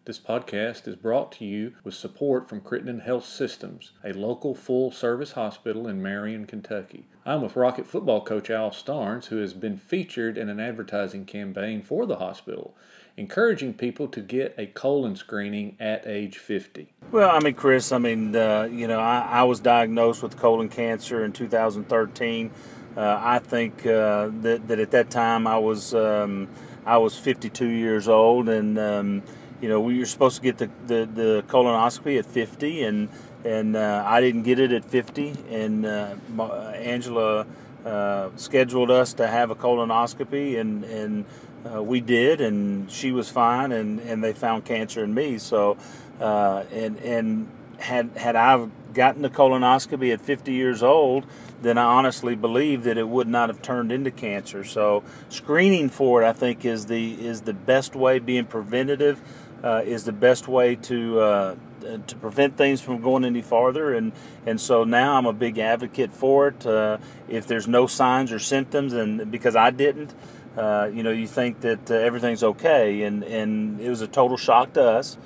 This podcast is brought to you with support from Crittenden Health Systems, a local full-service hospital in Marion, Kentucky. I'm with Rocket football coach Al Starnes, who has been featured in an advertising campaign for the hospital, encouraging people to get a colon screening at age 50. Well, Chris, I was diagnosed with colon cancer in 2013. I think that at that time I was 52 years old, and we were supposed to get the colonoscopy at 50, and I didn't get it at 50, and Angela scheduled us to have a colonoscopy, and we did, and she was fine, and they found cancer in me. So, and had I gotten the colonoscopy at 50 years old, then I honestly believe that it would not have turned into cancer. So, screening for it, I think, is the best way. Being preventative is the best way to prevent things from going any farther, and so now I'm a big advocate for it. If there's no signs or symptoms, and because I didn't, you think that everything's okay, and it was a total shock to us.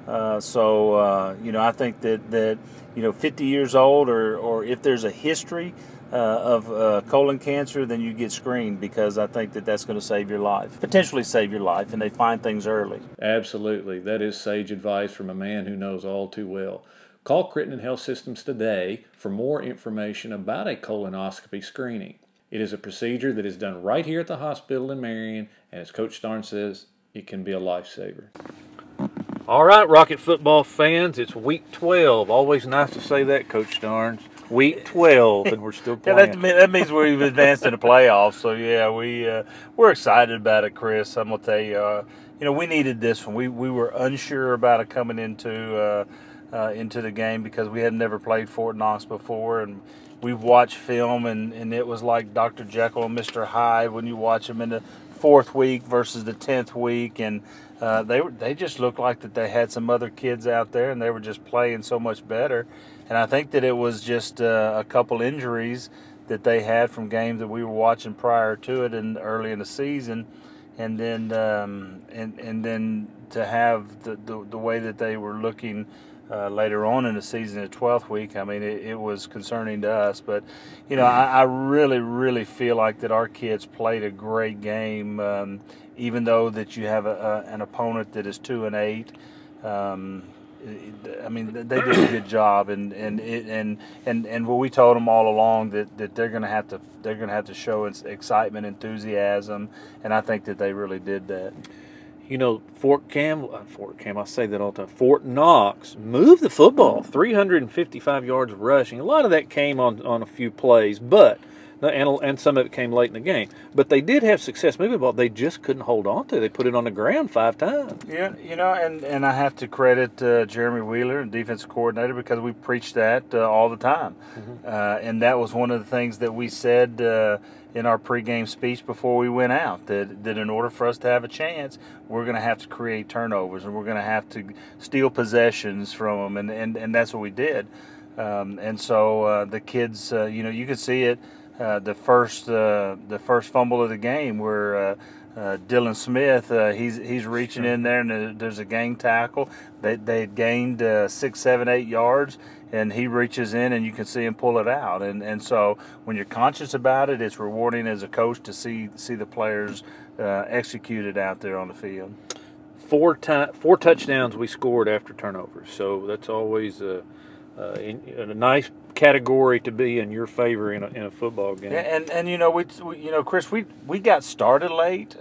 I think that 50 years old, or if there's a history of colon cancer, then you get screened, because I think that that's going to save your life, potentially save your life, and they find things early. Absolutely. That is sage advice from a man who knows all too well. Call Crittenden Health Systems today for more information about a colonoscopy screening. It is a procedure that is done right here at the hospital in Marion, and as Coach Starnes says, it can be a lifesaver. All right, Rocket football fans, it's week 12. Always nice to say that, Coach Starnes. Week 12, and we're still playing. That means we've advanced in the playoffs. So yeah, we're excited about it, Chris. I'm gonna tell you, we needed this one. We were unsure about it coming into the game, because we had never played Fort Knox before, and we've watched film, and it was like Dr. Jekyll and Mr. Hyde when you watch them in the 4th week versus the 10th week, and they just looked like that they had some other kids out there, and they were just playing so much better. And I think that it was just a couple injuries that they had from games that we were watching prior to it and early in the season, and then and then to have the way that they were looking later on in the season at 12th week, it was concerning to us. But, I really, really feel like that our kids played a great game, even though that you have an opponent that is 2-8. They did a good job, and what we told them all along, that they're going to have to show excitement, enthusiasm, and I think that they really did that. Fort I say that all the time. Fort Knox moved the football, 355 yards rushing. A lot of that came on a few plays, and some of it came late in the game. But they did have success moving the ball. They just couldn't hold on to it. They put it on the ground 5 times. Yeah, and I have to credit Jeremy Wheeler, defensive coordinator, because we preached that all the time. Mm-hmm. And that was one of the things that we said in our pregame speech before we went out, that in order for us to have a chance, we're going to have to create turnovers, and we're going to have to steal possessions from them, and that's what we did. And so the kids, you could see it. The first fumble of the game, where Dylan Smith, he's reaching in there, and there's a gang tackle. They had gained 6, 7, 8 yards, and he reaches in, and you can see him pull it out. And so when you're conscious about it, it's rewarding as a coach to see the players execute it out there on the field. 4 touchdowns we scored after turnovers, so that's always a nice category to be in your favor in a football game. Yeah, and Chris, we got started late.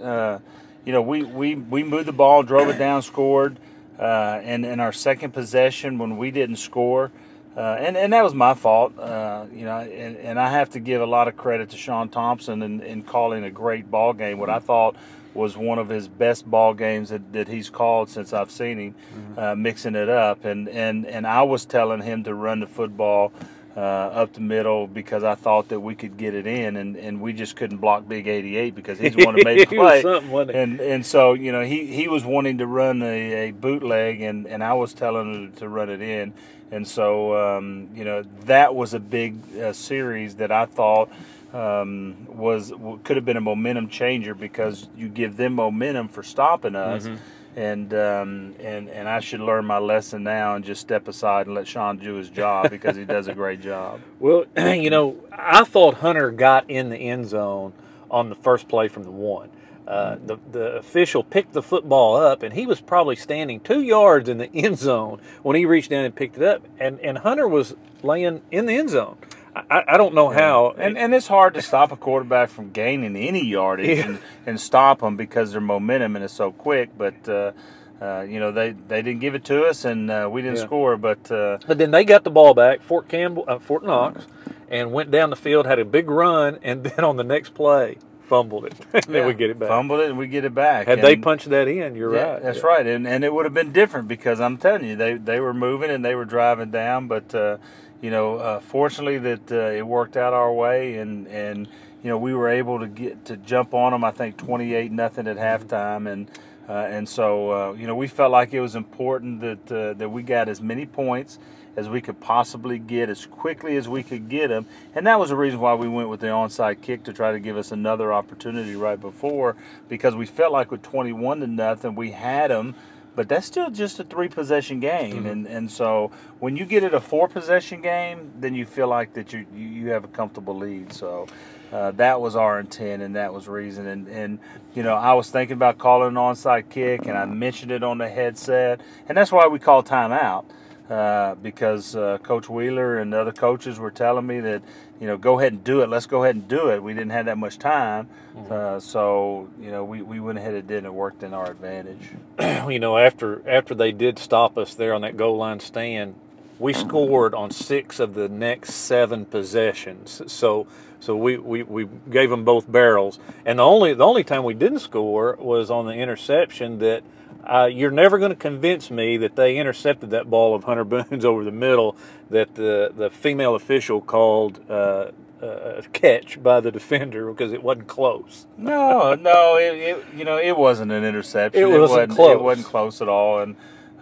We moved the ball, drove it down, scored, and in our second possession when we didn't score, and that was my fault. And I have to give a lot of credit to Sean Thompson in calling a great ball game. What I thought was one of his best ball games that he's called since I've seen him, mm-hmm. Mixing it up. And I was telling him to run the football up the middle, because I thought that we could get it in, and we just couldn't block Big 88, because he's the one who made the play. And so, he was wanting to run a bootleg, and I was telling him to run it in. And so, that was a big series that I thought could have been a momentum changer, because you give them momentum for stopping us. Mm-hmm. and I should learn my lesson now and just step aside and let Sean do his job because he does a great job. Well, I thought Hunter got in the end zone on the first play from the one. The official picked the football up, and he was probably standing 2 yards in the end zone when he reached down and picked it up. And Hunter was laying in the end zone. I don't know how. And it's hard to stop a quarterback from gaining any yardage and stop them because their momentum and it's so quick. But they didn't give it to us, and we didn't score. But then they got the ball back, Fort Knox, and went down the field, had a big run, and then on the next play, fumbled it. And then we get it back. Fumbled it, and we get it back. Had they punched that in, you're right. That's right. And it would have been different because I'm telling you, they were moving and they were driving down. But, fortunately that it worked out our way. And we were able to jump on them, I think, 28-0 at halftime. And so we felt like it was important that we got as many points as we could possibly get as quickly as we could get them. And that was the reason why we went with the onside kick to try to give us another opportunity right before, because we felt like with 21-0 we had them, but that's still just a 3-possession game. Mm-hmm. And so when you get it a 4-possession game, then you feel like that you have a comfortable lead. So that was our intent, and that was reason. And I was thinking about calling an onside kick, and I mentioned it on the headset, and that's why we called timeout. Because Coach Wheeler and the other coaches were telling me that, go ahead and do it. Let's go ahead and do it. We didn't have that much time. Mm-hmm. So we went ahead and did it, and it worked in our advantage. After they did stop us there on that goal line stand, we scored on 6 of the next 7 possessions. So we gave them both barrels. And the only time we didn't score was on the interception that you're never going to convince me that they intercepted that ball of Hunter Boone's over the middle that the female official called a catch by the defender because it wasn't close. No, it wasn't an interception. It wasn't close. It wasn't close at all. And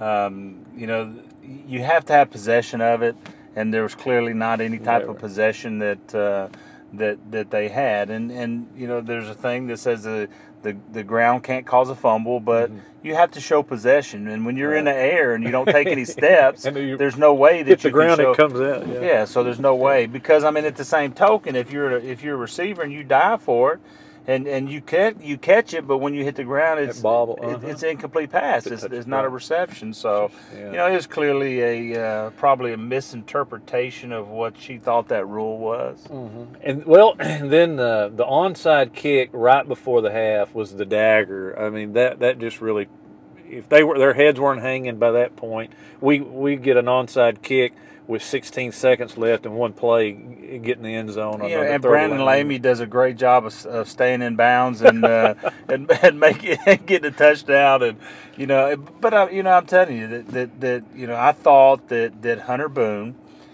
you have to have possession of it, and there was clearly not any type of possession that they had. And there's a thing that says the ground can't cause a fumble, but you have to show possession. And when you're in the air and you don't take any steps, there's no way that the ground it comes out. Yeah, so there's no way, because at the same token, if you're a receiver and you dive for it, and you catch it, but when you hit the ground, it's it's incomplete pass. It's not a reception. So it was clearly probably a misinterpretation of what she thought that rule was. Mm-hmm. And then the onside kick right before the half was the dagger. I mean that just really, if their heads weren't hanging by that point, we get an onside kick with 16 seconds left and one play, get in the end zone. And Brandon Lamy does a great job of staying in bounds and and getting a touchdown. And but I'm telling you that I thought that Hunter Boone,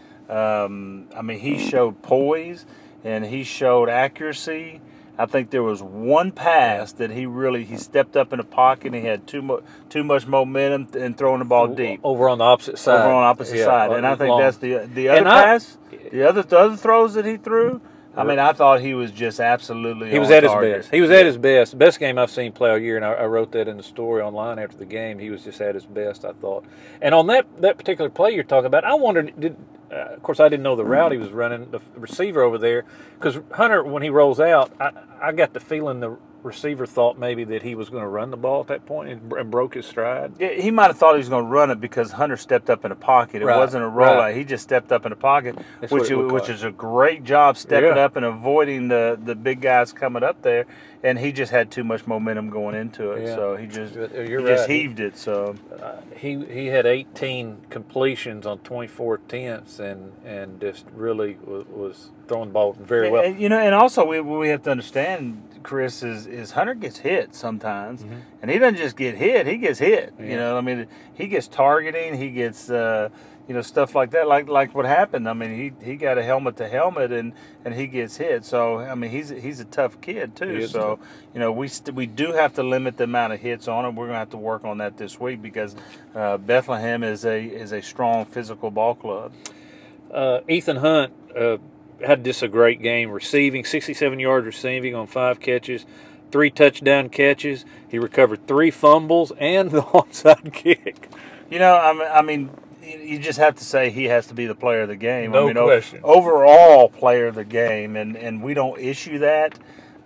he showed poise and he showed accuracy. I think there was one pass that he stepped up in the pocket and he had too much momentum and throwing the ball deep. Over on the opposite side. And I think that's the other pass. The other throws that he threw, I thought he was just absolutely He was at his best. He was at his best. The best game I've seen play all year, and I wrote that in the story online after the game. He was just at his best, I thought. And on that particular play you're talking about, I wondered, of course, I didn't know the route he was running, the receiver over there, because Hunter, when he rolls out, I got the feeling the receiver thought maybe that he was going to run the ball at that point and broke his stride. Yeah, he might have thought he was going to run it because Hunter stepped up in the pocket. It wasn't a rollout. Right. He just stepped up in the pocket, which is a great job stepping up and avoiding the big guys coming up there. And he just had too much momentum going into it, so he just heaved it. So he had 18 completions on 24 attempts and just really was throwing the ball very well. And also we have to understand, Chris, is Hunter gets hit sometimes, and he doesn't just get hit; he gets hit. Yeah. He gets targeting, he gets stuff like that, like what happened. He got a helmet to helmet and he gets hit. So he's a tough kid too. So we do have to limit the amount of hits on him. We're gonna have to work on that this week because Bethlehem is a strong physical ball club. Ethan Hunt had just a great game receiving, 67 yards receiving on 5 catches. 3 touchdown catches. He recovered 3 fumbles and the onside kick. You know, I mean, you just have to say he has to be the player of the game. No I mean, question. Overall player of the game, and we don't issue that.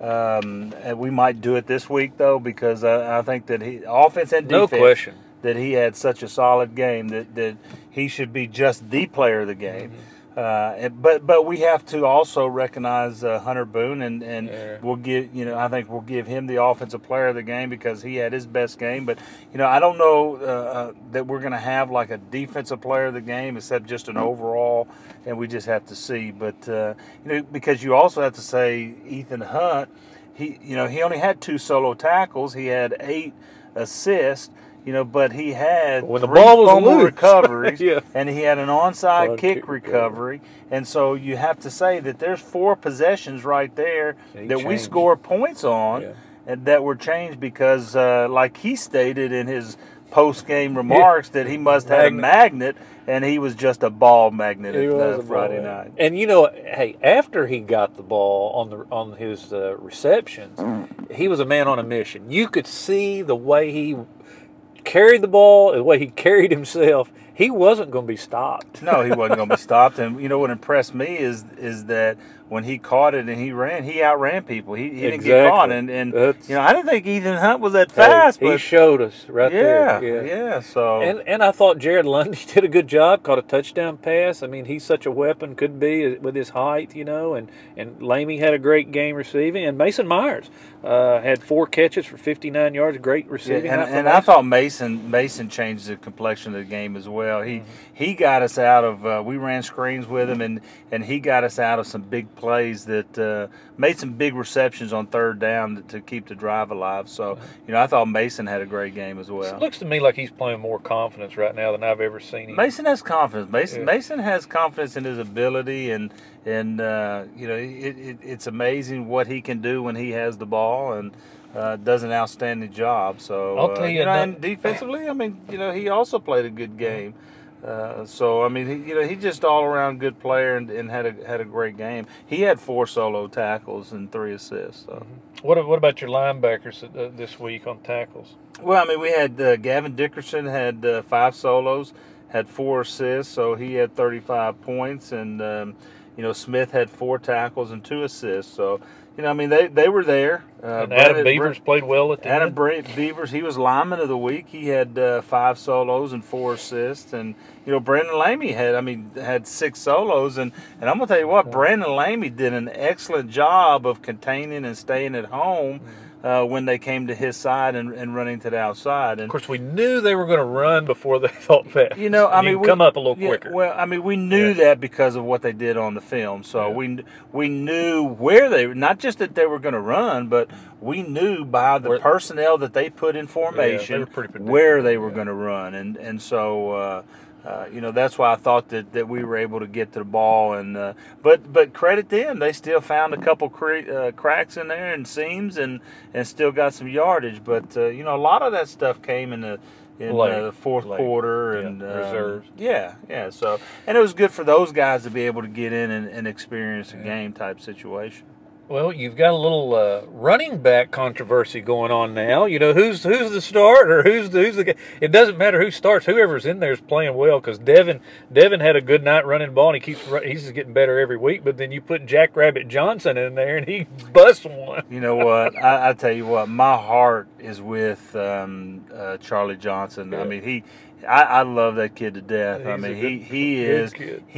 And we might do it this week though, because I think that offense and defense, No question, that he had such a solid game that he should be just the player of the game. But we have to also recognize Hunter Boone, and we'll give I think we'll give him the offensive player of the game because he had his best game. But I don't know that we're going to have like a defensive player of the game except just an overall, and we just have to see. But because you also have to say Ethan Hunt, he only had 2 solo tackles, he had 8 assists. But he had when the 3 ball was fumble loose. recoveries, Yeah. and he had an onside kick kick recovery. And so you have to say that there's 4 possessions right there that we score points on, and that were changed because, like he stated in his post-game remarks, that he must have a magnet, and he was just a ball magnet at Friday night. And hey, after he got the ball on his receptions, he was a man on a mission. You could see the way he carried the ball, the way he carried himself. He wasn't going to be stopped. No, he wasn't going to be stopped. And what impressed me is that when he caught it and he outran people. He didn't get caught. And I didn't think Ethan Hunt was that fast. He showed us right there. Yeah. So and I thought Jared Lundy did a good job. Caught a touchdown pass. I mean, he's such a weapon, could be with his height, and Lamy had a great game receiving, and Mason Myers had 4 catches for 59 yards. Great receiving. And I thought Mason changed the complexion of the game as well. He got us out of we ran screens with him, and he got us out of some big plays that made some big receptions on 3rd down to keep the drive alive. So I thought Mason had a great game as well. It looks to me like he's playing more confidence right now than I've ever seen him. Mason has confidence. Mason has confidence in his ability, and it's amazing what he can do when he has the ball, and does an outstanding job. So I'll tell you, and defensively, I mean, he also played a good game. So I mean, he's just all around good player, and had a great game. He had 4 solo tackles and 3 assists. So. What about your linebackers this week on tackles? Well, I mean, we had Gavin Dickerson had 5 solos, had 4 assists, so he had 35 points, and Smith had 4 tackles and 2 assists. So I mean, they were there. And Adam Beavers played well at the end. Beavers, he was lineman of the week. He had 5 solos and 4 assists. And, Brandon Lamy had 6 solos. And I'm going to tell you what, Brandon Lamy did an excellent job of containing and staying at home when they came to his side and running to the outside. And of course, we knew they were going to run before they thought fast. I mean, come up a little quicker. Well, I mean, we knew that because of what they did on the film. So we knew where they, not just that they were going to run, but we knew by the personnel that they put in formation where they were going to run, and so. That's why I thought that we were able to get to the ball, and but credit them, they still found a couple cracks in there and seams, and still got some yardage. But a lot of that stuff came in the 4th quarter and reserves. So, and it was good for those guys to be able to get in and experience a game type situation. Well, you've got a little running back controversy going on now. Who's the starter? Who's the guy? It doesn't matter who starts. Whoever's in there is playing well, because Devin had a good night running the ball, and he's just getting better every week. But then you put Jackrabbit Johnson in there, and he busts one. You know what? I tell you what, my heart is with Charlie Johnson. Yeah. I mean, I love that kid to death. I mean, he is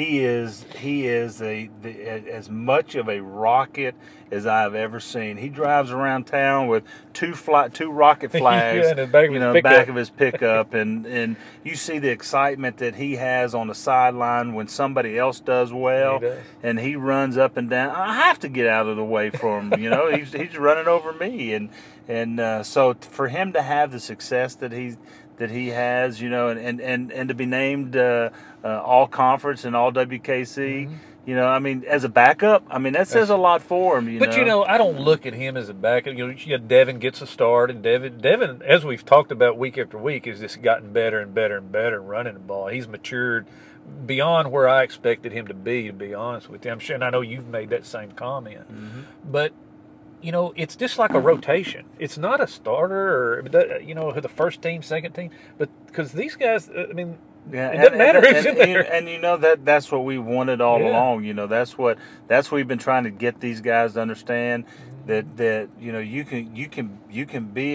as much of a rocket as I've ever seen. He drives around town with two rocket flags in the back of his pickup, and you see the excitement that he has on the sideline when somebody else does well, and he runs up and down. I have to get out of the way for him. He's running over me, and so for him to have the success that he has, and to be named all conference and all WKC, I mean, as a backup, I mean, that says a lot for him. But I don't look at him as a backup. Devin gets a start, and Devin, as we've talked about week after week, has just gotten better and better and better running the ball. He's matured beyond where I expected him to be honest with you. I'm sure, and I know you've made that same comment. But it's just like a rotation. It's not a starter or the first team, second team, but because these guys, I mean, Yeah, it doesn't matter who's in and there. that's what we wanted all Yeah. along. That's what we've been trying to get these guys to understand, that you can be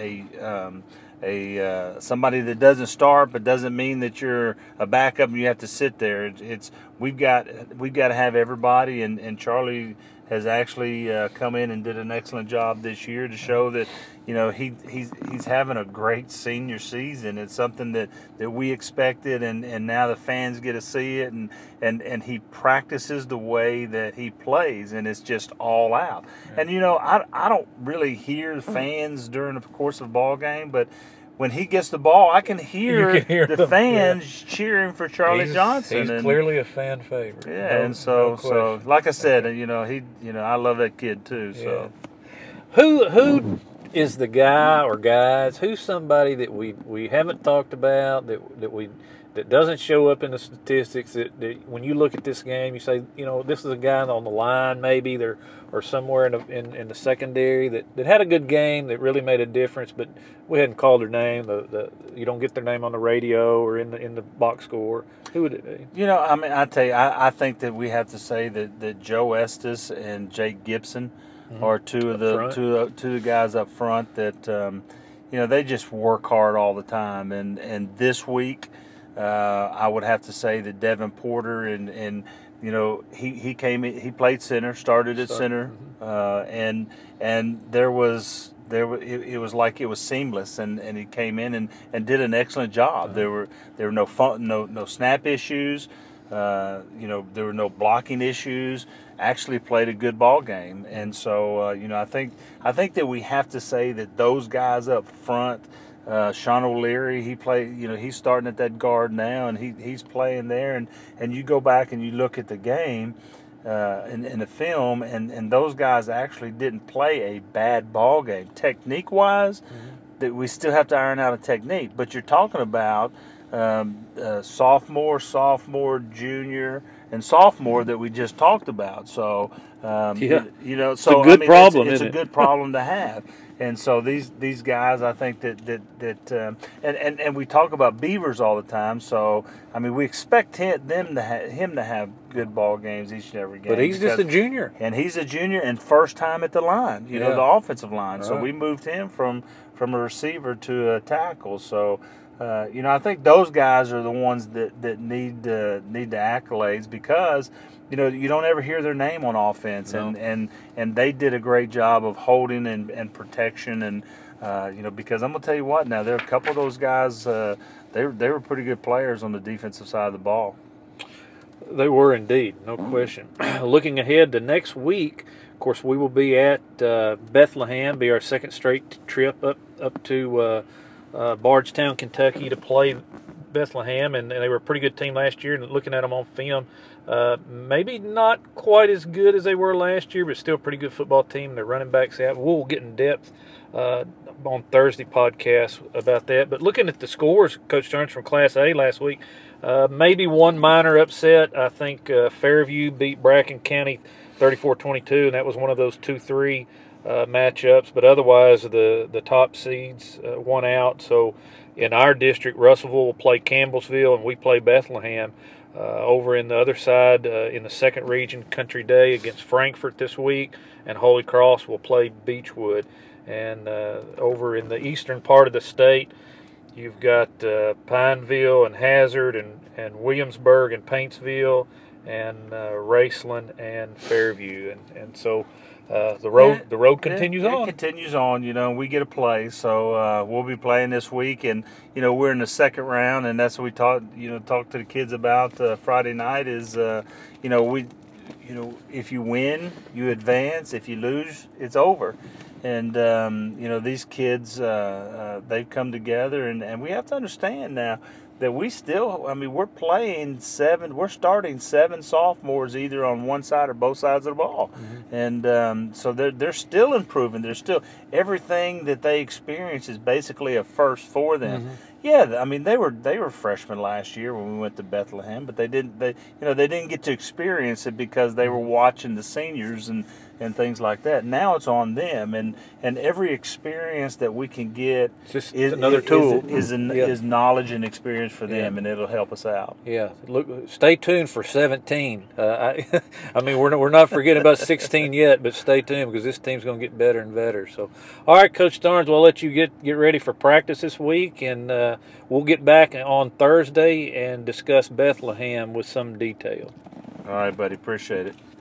a somebody that doesn't start, but doesn't mean that you're a backup and you have to sit there. It's we've got to have everybody, and Charlie has actually come in and did an excellent job this year to show that he's having a great senior season. It's something that we expected, and now the fans get to see it, and he practices the way that he plays, and it's just all out. Yeah. And I don't really hear fans during the course of a ball game, but when he gets the ball, I can hear the them, fans cheering for Charlie Johnson. He's clearly a fan favorite. Yeah, and so like I said, I love that kid too. So, who is the guy or guys? Who's somebody that we haven't talked about that doesn't show up in the statistics? That when you look at this game, you say, this is a guy on the line, maybe there or somewhere in the secondary that had a good game that really made a difference, but we hadn't called their name. You don't get their name on the radio or in the box score. Who would it be? I tell you, I think that we have to say that Joe Estes and Jake Gibson are two of the guys up front that they just work hard all the time. And this week, I would have to say that Devin Porter and he came in, he played center, started at center, and it was like it was seamless, and he came in and did an excellent job. There were no snap issues, there were no blocking issues. Actually played a good ball game, and so I think that we have to say that those guys up front. Sean O'Leary, he's starting at that guard now, and he's playing there. And you go back and you look at the game in the film, and those guys actually didn't play a bad ball game. Technique-wise, that we still have to iron out a technique. But you're talking about sophomore, junior, and sophomore that we just talked about. So, it's a good problem. It's a good problem to have. And so these guys, I think that and we talk about Beavers all the time. So we expect him to have good ball games each and every game. But he's just a junior, and he's a junior and first time at the line. The offensive line. Right. So we moved him from a receiver to a tackle. So. I think those guys are the ones that need the accolades because you don't ever hear their name on offense, no. and they did a great job of holding and protection, and because I'm gonna tell you what, now there are a couple of those guys they were pretty good players on the defensive side of the ball. They were indeed, no question. Looking ahead to next week, of course, we will be at Bethlehem, be our second straight trip up to Bardstown, Kentucky, to play Bethlehem, and they were a pretty good team last year. And looking at them on film, maybe not quite as good as they were last year, but still a pretty good football team. Their running backs out. We'll get in depth on Thursday podcast about that. But looking at the scores, Coach Stearns, from Class A last week, maybe one minor upset. I think Fairview beat Bracken County 34-22, and that was one of those 2-3 matchups, but otherwise the top seeds won out. So in our district, Russellville will play Campbellsville, and we play Bethlehem. Over in the other side, in the second region, Country Day against Frankfort this week, and Holy Cross will play Beechwood. And over in the eastern part of the state, you've got Pineville and Hazard and Williamsburg and Paintsville and Raceland and Fairview, and so the road continues on. It continues on. We get a play, so we'll be playing this week, and we're in the second round, and that's what we talk to the kids about Friday night. Is if you win, you advance. If you lose, it's over. And these kids, they've come together, and we have to understand now that we still, we're starting 7 sophomores either on one side or both sides of the ball. Mm-hmm. And so they're still improving. They're still, everything that they experience is basically a first for them. Mm-hmm. Yeah, I mean they were freshmen last year when we went to Bethlehem, but they didn't get to experience it because they were watching the seniors and things like that. Now it's on them, and every experience that we can get It's just another tool. Yeah. is knowledge and experience for them, Yeah. and it'll help us out. Yeah, look, stay tuned for 17. I mean, we're not forgetting about 16 yet, but stay tuned because this team's going to get better and better. So, all right, Coach Starnes, we'll let you get ready for practice this week, and we'll get back on Thursday and discuss Bethlehem with some detail. All right, buddy, appreciate it.